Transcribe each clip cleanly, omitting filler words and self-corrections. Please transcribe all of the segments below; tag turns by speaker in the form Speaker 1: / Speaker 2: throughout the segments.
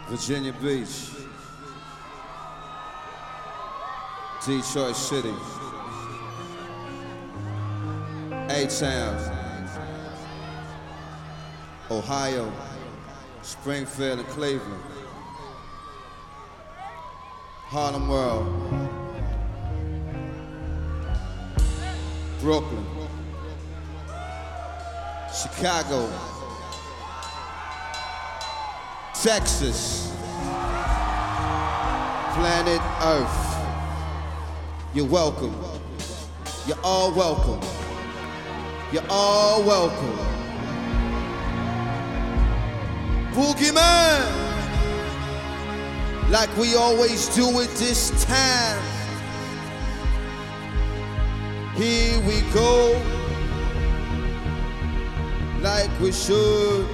Speaker 1: Virginia Beach, Detroit City, A-Town, Ohio, Springfield and Cleveland, Harlem World, Brooklyn, Chicago, Texas, planet Earth. You're welcome. You're all welcome. You're all welcome. Boogeyman, like we always do at this time. Here we go, like we should.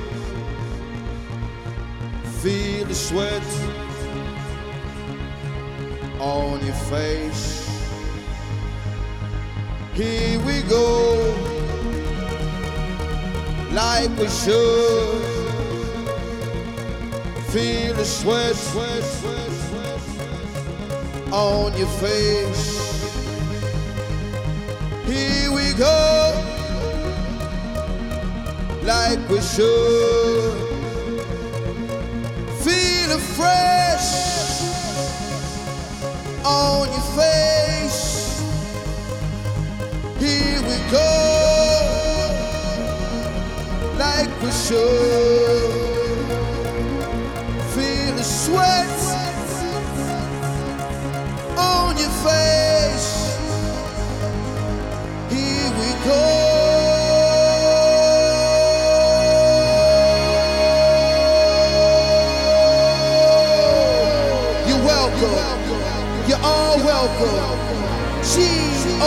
Speaker 1: Feel the sweat on your face. Here we go, like we should. Feel the sweat on your face. Here we go, like we should. Feel the fresh on your face. Here we go, like we should. Feel the sweat on your face. Here we go. You're all welcome. G-O-O-D.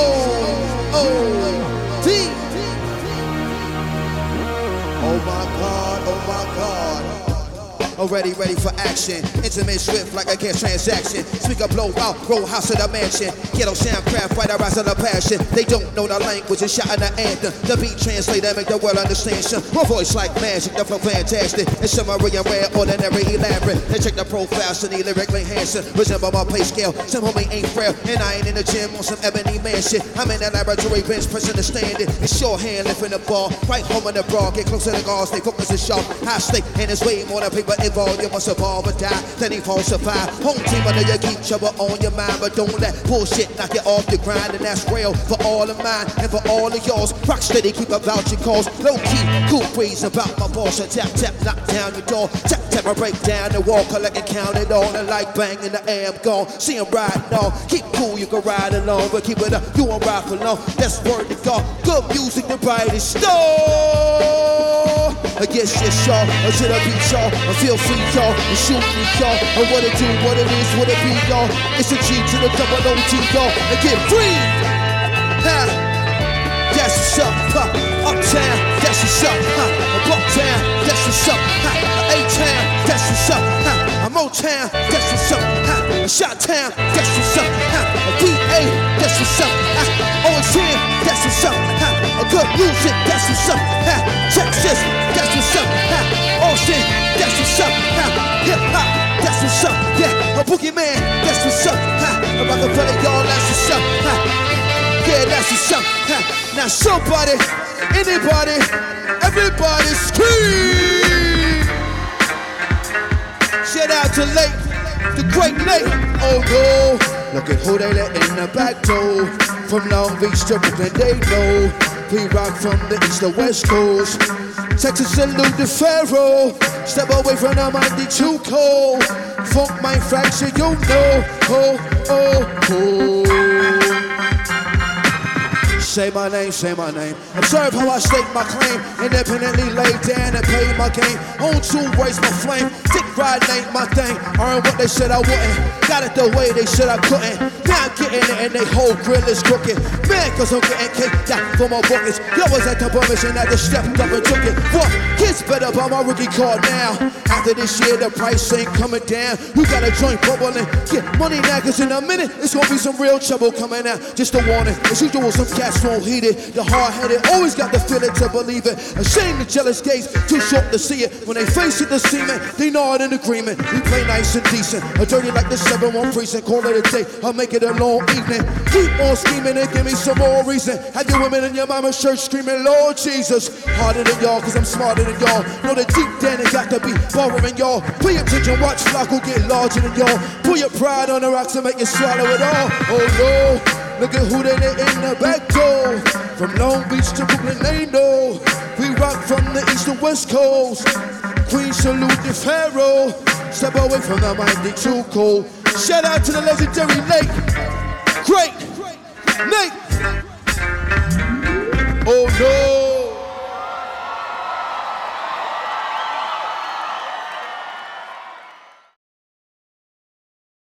Speaker 1: Oh my God, oh my God. Already ready for action. Intimate, swift like a cash transaction. Speaker blow out, row house in the mansion. Ghetto soundcraft, right rise of the passion. They don't know the language and shouting the anthem. The beat translator make the world understand. My voice like magic, the flow fantastic. It's summary and rare, ordinary, elaborate. They check the profile, so they lyrically handsome. Resemble my pay scale, some homie ain't frail. And I ain't in the gym on some ebony man shit. I'm in the laboratory bench, pressing the standing. It's shorthand, lifting the ball. Right home in the bra, get close to the guard, stay focused and sharp. High stake, and it's way more than paper involved. You must evolve or die, then he falsify. Home team, I know you keep trouble on your mind, but don't let bullshit knock you off the grind. And that's real for all of mine and for all of yours. Rock steady, keep about your calls. Low key, cool breeze about my boss. So tap, tap, knock down your door. Tap, tap, I break down the wall, collect and count it all. And like bang in the air, I'm gone. See him riding on. Keep cool, you can ride along, but keep it up, you won't ride for long. That's word to God. Good music, the brightest star. I guess yes, y'all. Or should I be y'all? I feel free, y'all. And shoot me, y'all. I wanna do what it is, what it be, y'all. It's a G to the double OT, y'all. And get free. Ha. That's what's up, huh? Uptown, that's what's up, huh? Bucktown, that's what's up, huh? A-Town, that's what's up, huh? Motown, that's what's up, huh? Shot-Town, that's what's up, huh? VA, that's what's up, huh? OXN, that's what's up, huh? Good music, that's what's up, huh? Texas, that's what's up, huh? Austin, that's what's up, huh? Hip-hop, that's what's up, yeah. A Boogeyman, that's what's up, huh? A Rockefeller, y'all, that's what's up, huh? Yeah, that's what's up, huh? Now somebody, anybody, everybody scream! Shout out to Lake, the great Lake. Oh no, look at who they let in the back door. From Long Beach to Brooklyn, they know. We rock from the east to west coast. Texas salute the Pharaoh. Step away from the mighty too cold. Funk my fracture, you know. Oh, oh, oh. Say my name, say my name. Observe how I stake my claim. Independently lay down and play my game. On to raise my flame. Dick ride ain't my thing. Earn what they said I wouldn't. Got it the way they said I couldn't. Now I'm getting it and they whole grill is crooked. Man, cause I'm getting kicked out for my buckets. Yo was at the permission that they stepped up and took it. What? Gets better by my rookie card now. After this year, the price ain't coming down. You got a joint bubbling. Get money now, cause in a minute, it's gonna be some real trouble coming out. Just a warning, as usual, some cats won't heed it. The hard-headed always got the feeling to believe it. Ashamed the jealous gaze, too short to see it. When they face it, the semen, they nod in agreement. We play nice and decent, or dirty like the 7-1 precinct. Call it a day, I'll make it a long evening. Keep on scheming and give me some more reason. Have your women in your mama's church screaming, Lord Jesus. Harder than y'all, cause I'm smarter than y'all. Know the deep down it got to be borrowing y'all. Pay attention, watch Flacco get larger than y'all. Pull your pride on the rocks and make you swallow it all. Oh no, look at who they let in the back door. From Long Beach to Brooklyn, they know. We rock from the east to west coast. Queen salute the pharaoh. Step away from the mind, they too cold. Shout out to the legendary Nate. Great Nate. Oh no.